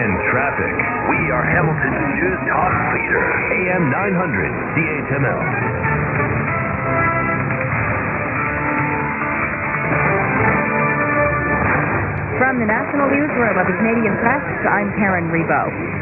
and traffic. We are Hamilton's news talk leader. AM 900, CHML. From the National Newsroom of the Canadian Press, I'm Karen Rebo.